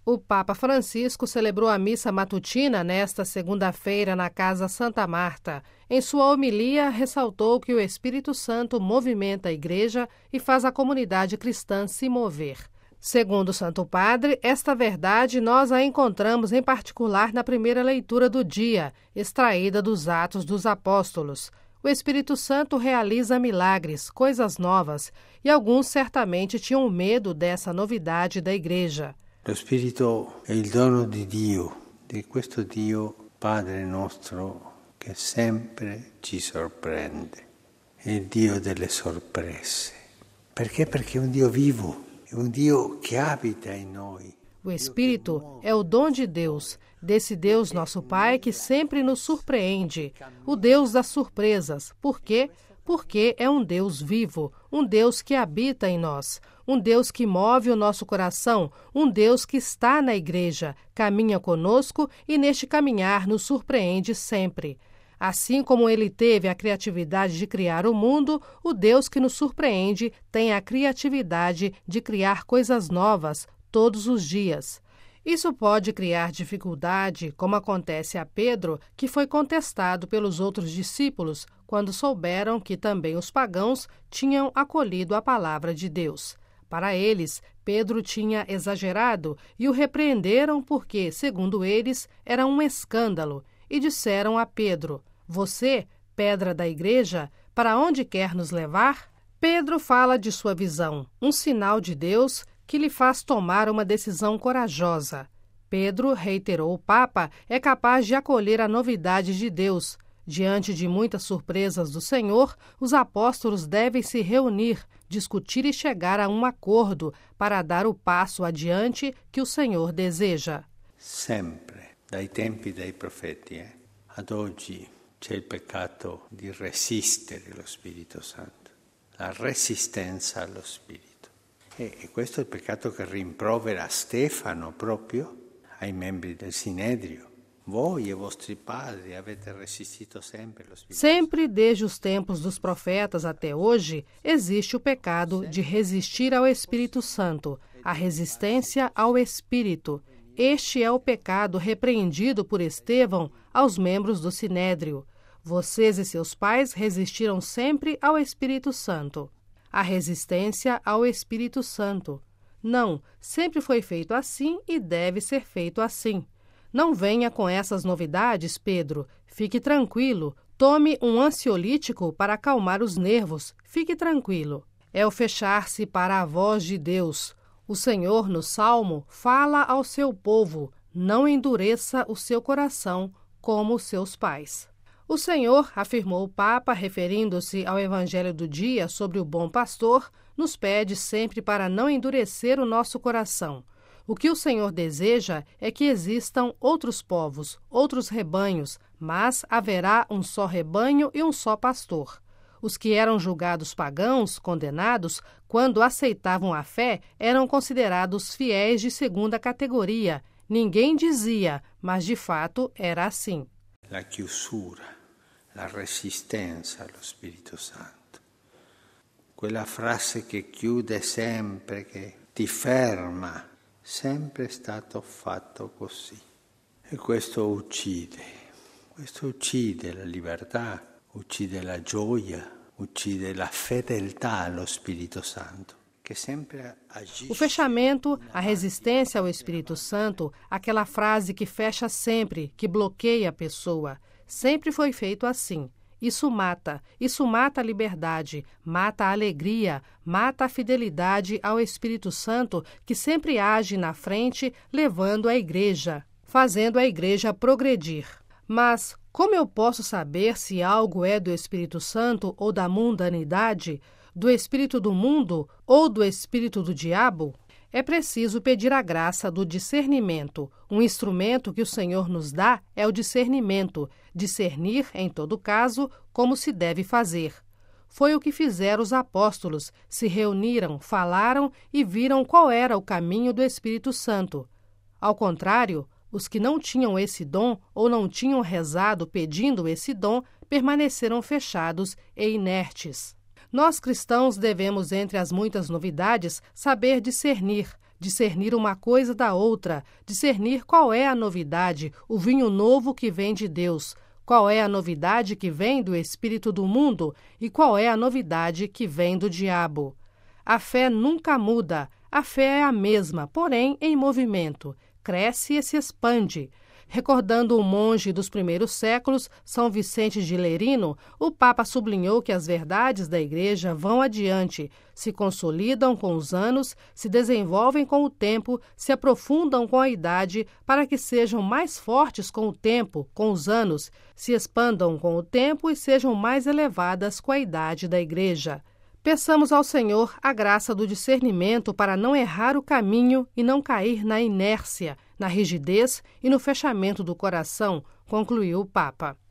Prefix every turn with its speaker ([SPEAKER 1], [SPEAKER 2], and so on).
[SPEAKER 1] O Papa Francisco celebrou a missa matutina nesta segunda-feira na Casa Santa Marta. Em sua homilia, ressaltou que o Espírito Santo movimenta a Igreja e faz a comunidade cristã se mover. Segundo o Santo Padre, esta verdade nós a encontramos em particular na primeira leitura do dia, extraída dos Atos dos Apóstolos. O Espírito Santo realiza milagres, coisas novas, e alguns certamente tinham medo dessa novidade da Igreja.
[SPEAKER 2] Lo Spirito è il dono di Dio, di questo Dio Padre nostro che sempre ci sorprende. È il Dio delle sorprese. Perché? Perché è un Dio vivo, è un Dio che abita in noi.
[SPEAKER 1] O Espírito é o dom de Deus, desse Deus nosso Pai que sempre nos surpreende, o Deus das surpresas. Por quê? Porque é um Deus vivo, um Deus que habita em nós, um Deus que move o nosso coração, um Deus que está na Igreja, caminha conosco e neste caminhar nos surpreende sempre. Assim como ele teve a criatividade de criar o mundo, o Deus que nos surpreende tem a criatividade de criar coisas novas todos os dias. Isso pode criar dificuldade, como acontece a Pedro, que foi contestado pelos outros discípulos quando souberam que também os pagãos tinham acolhido a palavra de Deus. Para eles, Pedro tinha exagerado e o repreenderam porque, segundo eles, era um escândalo, e disseram a Pedro: "Você, pedra da igreja, para onde quer nos levar?" Pedro fala de sua visão, um sinal de Deus que lhe faz tomar uma decisão corajosa. Pedro, reiterou o Papa, é capaz de acolher a novidade de Deus. Diante de muitas surpresas do Senhor, os apóstolos devem se reunir, discutir e chegar a um acordo para dar o passo adiante que o Senhor deseja.
[SPEAKER 2] Sempre, dai tempi dei profeti, ad oggi c'è il peccato di resistere lo Spirito Santo, la resistenza allo Spirito. E questo è il peccato che rimprovera Stefano proprio ai membri del Sinedrio. Voi e vostri padri avete resistito sempre lo Spirito.
[SPEAKER 1] Sempre desde os tempos dos profetas até hoje, existe o pecado de resistir ao Espírito Santo, a resistência ao Espírito. Este é o pecado repreendido por Estevão aos membros do Sinédrio. Vocês e seus pais resistiram sempre ao Espírito Santo. A resistência ao Espírito Santo. Não, sempre foi feito assim e deve ser feito assim. Não venha com essas novidades, Pedro. Fique tranquilo. Tome um ansiolítico para acalmar os nervos. Fique tranquilo. É o fechar-se para a voz de Deus. O Senhor, no Salmo, fala ao seu povo: não endureça o seu coração como os seus pais. O Senhor, afirmou o Papa, referindo-se ao Evangelho do dia sobre o bom pastor, nos pede sempre para não endurecer o nosso coração. O que o Senhor deseja é que existam outros povos, outros rebanhos, mas haverá um só rebanho e um só pastor. Os que eram julgados pagãos, condenados, quando aceitavam a fé, eram considerados fiéis de segunda categoria. Ninguém dizia, mas de fato era assim.
[SPEAKER 2] La chiusura, la resistenza allo Spirito Santo. Quella frase che chiude sempre, che ti ferma, sempre è stato fatto così. E questo uccide la libertà, uccide la gioia, uccide la fedeltà allo Spirito Santo.
[SPEAKER 1] O fechamento, a resistência ao Espírito Santo, aquela frase que fecha sempre, que bloqueia a pessoa, sempre foi feito assim. Isso mata a liberdade, mata a alegria, mata a fidelidade ao Espírito Santo que sempre age na frente, levando a igreja, fazendo a igreja progredir. Mas como eu posso saber se algo é do Espírito Santo ou da mundanidade, do espírito do mundo ou do espírito do diabo? É preciso pedir a graça do discernimento. Um instrumento que o Senhor nos dá é o discernimento, discernir, em todo caso, como se deve fazer. Foi o que fizeram os apóstolos, se reuniram, falaram e viram qual era o caminho do Espírito Santo. Ao contrário, os que não tinham esse dom ou não tinham rezado pedindo esse dom, permaneceram fechados e inertes. Nós cristãos devemos, entre as muitas novidades, saber discernir, discernir uma coisa da outra, discernir qual é a novidade, o vinho novo que vem de Deus, qual é a novidade que vem do espírito do mundo e qual é a novidade que vem do diabo. A fé nunca muda, a fé é a mesma, porém em movimento, cresce e se expande. Recordando o monge dos primeiros séculos, São Vicente de Lerino, o Papa sublinhou que as verdades da Igreja vão adiante, se consolidam com os anos, se desenvolvem com o tempo, se aprofundam com a idade, para que sejam mais fortes com o tempo, com os anos, se expandam com o tempo e sejam mais elevadas com a idade da Igreja. Peçamos ao Senhor a graça do discernimento para não errar o caminho e não cair na inércia, na rigidez e no fechamento do coração, concluiu o Papa.